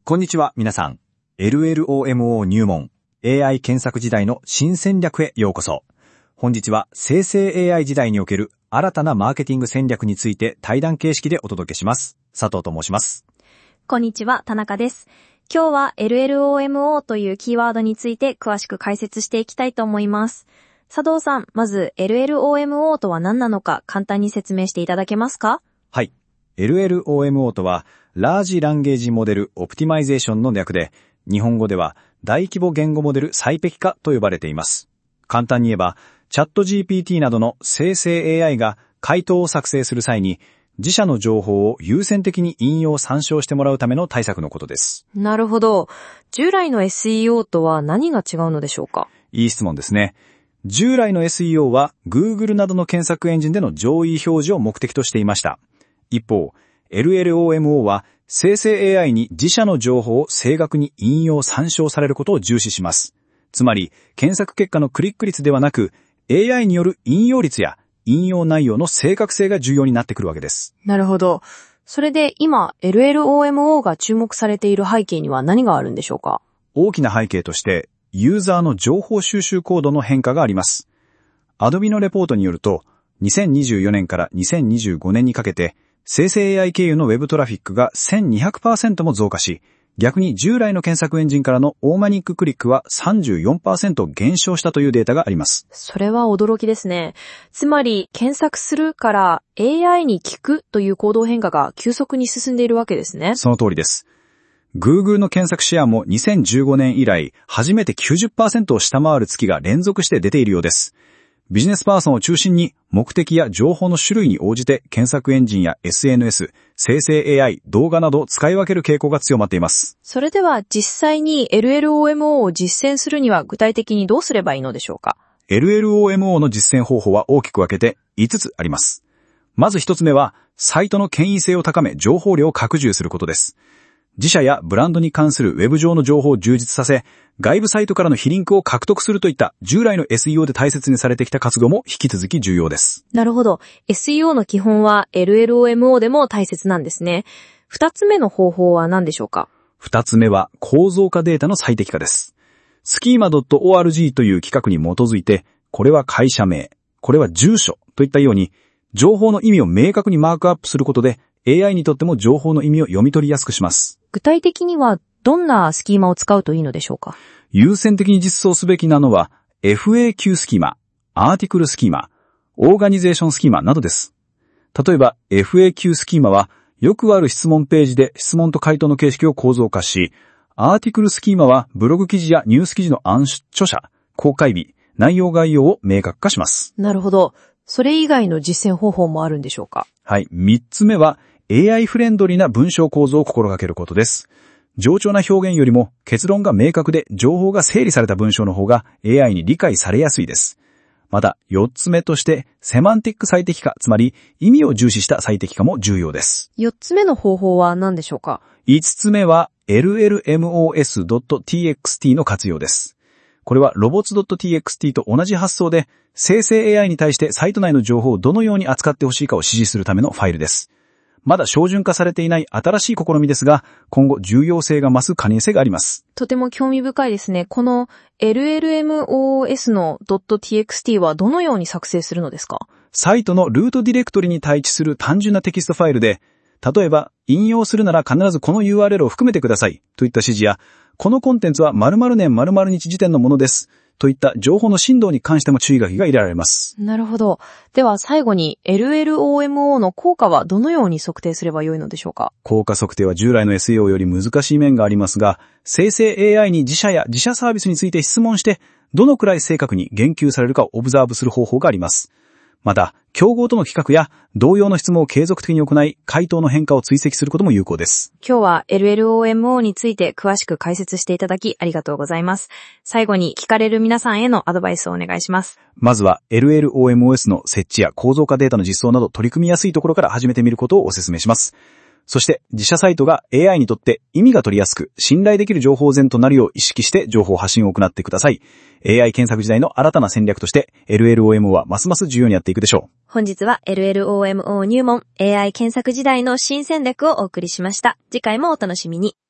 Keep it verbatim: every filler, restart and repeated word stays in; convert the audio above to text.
こんにちは皆さん。エルエルオーエムオー 入門 エーアイ 検索時代の新戦略へようこそ。本日は生成 エーアイ 時代における新たなマーケティング戦略について対談形式でお届けします。佐藤と申します。 こんにちは、田中です。今日は エルエルオーエムオー というキーワードについて詳しく解説していきたいと思います。佐藤さん、まず エルエルオーエムオー とは何なのか簡単に説明していただけますか？ はい。エルエルオーエムオー とは、ラージランゲージモデルオプティマイゼーションの略で、日本語では大規模言語モデル最適化と呼ばれています。簡単に言えば、チャット ジーピーティー などの生成 エーアイ が回答を作成する際に、自社の情報を優先的に引用参照してもらうための対策のことです。 なるほど。従来の エスイーオー とは何が違うのでしょうか？ いい質問ですね。従来の エスイーオー は Google などの検索エンジンでの上位表示を目的としていました。一方、エルエルオーエムオー は生成 エーアイ に自社の情報を正確に引用参照されることを重視します。つまり、検索結果のクリック率ではなく、エーアイ による引用率や引用内容の正確性が重要になってくるわけです。 なるほど。それで今 エルエルオーエムオー が注目されている背景には何があるんでしょうか？ 大きな背景として、ユーザーの情報収集行動の変化があります。Adobe のレポートによると、にせんにじゅうよねんからにせんにじゅうごねんにかけて、生成 エーアイ 経由のウェブトラフィックが せんにひゃくパーセント も増加し、逆に従来の検索エンジンからのオーマニッククリックは さんじゅうよんパーセント 減少したというデータがあります。 それは驚きですね。つまり、検索するから エーアイ に聞くという行動変化が急速に進んでいるわけですね。 その通りです。Google の検索シェアもにせんじゅうごねん以来、初めて きゅうじゅっパーセント を下回る月が連続して出ているようです。ビジネスパーソンを中心に目的や情報の種類に応じて検索エンジンや エスエヌエス、生成 エーアイ、動画などを使い分ける傾向が強まっています。 それでは実際に エルエルオーエムオー を実践するには具体的にどうすればいいのでしょうか？ エルエルオーエムオー の実践方法は大きく分けていつつあります。まずひとつめは、サイトの権威性を高め情報量を拡充することです。自社やブランドに関するウェブ上の情報を充実させ、外部サイトからの非リンクを獲得するといった従来の エスイーオー で大切にされてきた活動も引き続き重要です。 なるほど。エスイーオー の基本は エルエルオーエムオー でも大切なんですね。二つ目の方法は何でしょうか？ 二つ目は構造化データの最適化です。スキーマ ドットオーアールジー という規格に基づいて、これは会社名、これは住所といったように、情報の意味を明確にマークアップすることで、エーアイ にとっても情報の意味を読み取りやすくします。 具体的にはどんなスキーマを使うといいのでしょうか？ 優先的に実装すべきなのは エフエーキュー スキーマ、アーティクルスキーマ、オーガニゼーションスキーマなどです。例えば エフエーキュー スキーマはよくある質問ページで質問と回答の形式を構造化し、アーティクルスキーマはブログ記事やニュース記事の暗著者、公開日、内容概要を明確化します。 なるほど。それ以外の実践方法もあるんでしょうか？ はい。三つ目は エーアイ フレンドリーな文章構造を心がけることです。冗長な表現よりも結論が明確で情報が整理された文章の方が エーアイ に理解されやすいです。また四つ目としてセマンティック最適化、つまり意味を重視した最適化も重要です。 四つ目の方法は何でしょうか？ 五つ目は エルエルエムオーエスドットティーエックスティー の活用です。これは ロボットドットティーエックスティー と同じ発想で生成 エーアイ に対してサイト内の情報をどのように扱ってほしいかを指示するためのファイルです。まだ標準化されていない新しい試みですが、今後重要性が増す可能性があります。 とても興味深いですね。この エルエルエムオーエス の .txt はどのように作成するのですか？ サイトのルートディレクトリに対置する単純なテキストファイルで、例えば引用するなら必ずこの ユーアールエル を含めてくださいといった指示や、このコンテンツは〇〇年〇〇日時点のものですといった情報の深度に関しても注意書きが入れられます。 なるほど。では最後に エルエルオーエムオー の効果はどのように測定すればよいのでしょうか？ 効果測定は従来の エスイーオー より難しい面がありますが、生成 エーアイ に自社や自社サービスについて質問して、どのくらい正確に言及されるかをオブザーブする方法があります。また、競合との比較や同様の質問を継続的に行い、回答の変化を追跡することも有効です。 今日は エルエルオーエムオー について詳しく解説していただきありがとうございます。最後に聞かれる皆さんへのアドバイスをお願いします。 まずは エルエルオーエムオーエス の設置や構造化データの実装など取り組みやすいところから始めてみることをお勧めします。そして自社サイトが エーアイ にとって意味が取りやすく信頼できる情報源となるよう意識して情報発信を行ってください。エーアイ 検索時代の新たな戦略として エルエルオーエムオー はますます重要になっていくでしょう。 本日は エルエルオーエムオー 入門 エーアイ 検索時代の新戦略をお送りしました。次回もお楽しみに。